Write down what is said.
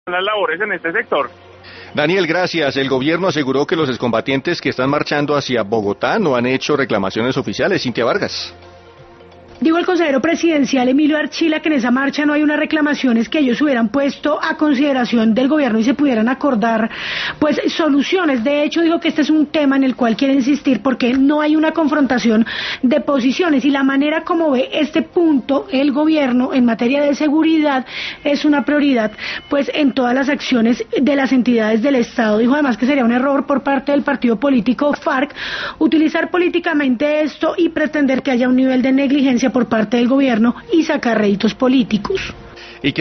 las labores en este sector. Daniel, gracias. El gobierno aseguró que los excombatientes que están marchando hacia Bogotá no han hecho reclamaciones oficiales. Cintia Vargas. Dijo el consejero presidencial Emilio Archila que en esa marcha no hay unas reclamaciones que ellos hubieran puesto a consideración del gobierno y se pudieran acordar pues soluciones. De hecho, dijo que este es un tema en el cual quiere insistir porque no hay una confrontación de posiciones y la manera como ve este punto el gobierno en materia de seguridad es una prioridad pues en todas las acciones de las entidades del Estado. Dijo además que sería un error por parte del partido político FARC utilizar políticamente esto y pretender que haya un nivel de negligencia por parte del gobierno y sacar réditos políticos.